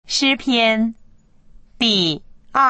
诗篇第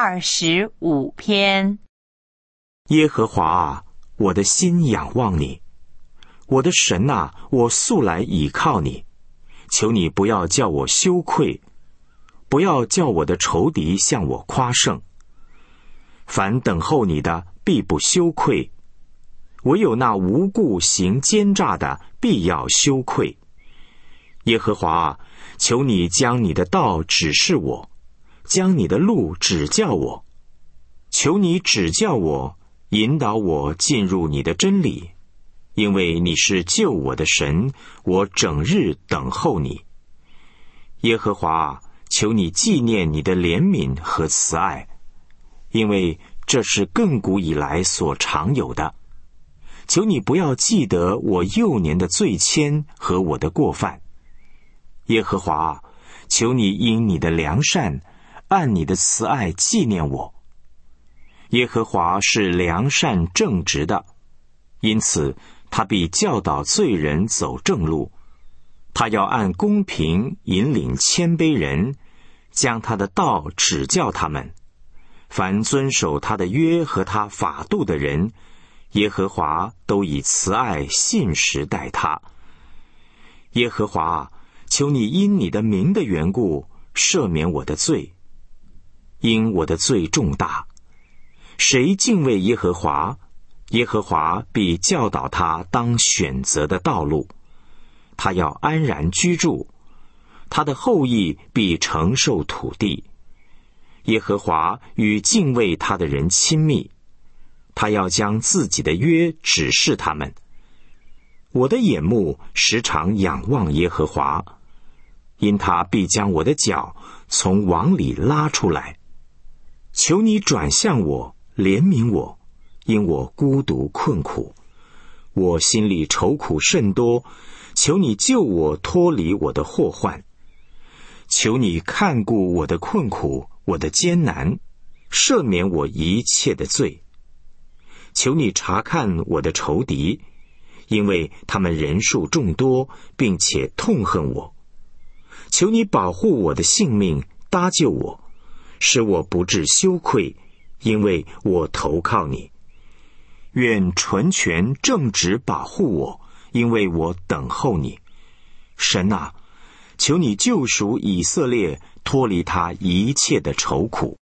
25篇。 耶和华啊，我的心仰望你，我的神啊，我素来倚靠你。求你不要叫我羞愧，不要叫我的仇敌向我夸胜。凡等候你的，必不羞愧；唯有那无故行奸诈的，必要羞愧。耶和华啊，求你将你的道指示我，将你的路指教我。求你指教我，引导我进入你的真理，因为你是救我的神，我整日等候你。耶和华啊，求你纪念你的怜悯和慈爱，因为这是亘古以来所常有的。求你不要记得我幼年的罪愆和我的过犯。耶和华啊，求你因你的良善，按你的慈爱纪念我。耶和华是良善正直的，因此他必教导罪人走正路。他要按公平引领谦卑人，将他的道指教他们。凡遵守他的约和他法度的人，耶和华都以慈爱信实待他。耶和华啊，求你因你的名的缘故赦免我的罪，因我的罪重大。谁敬畏耶和华，耶和华必教导他当选择的道路。他要安然居住，他的后裔必承受土地。耶和华与敬畏他的人亲密，他要将自己的约指示他们。我的眼目时常仰望耶和华，因他必将我的脚从网里拉出来。求你转向我，怜悯我，因我孤独困苦，我心里愁苦甚多。求你救我脱离我的祸患，求你看顾我的困苦，我的艰难，赦免我一切的罪。求你查看我的仇敌，因为他们人数众多，并且痛恨我。求你保护我的性命，搭救我，使我不致羞愧，因为我投靠你。愿纯全正直保护我，因为我等候你。神啊，求你救赎以色列，脱离他一切的愁苦。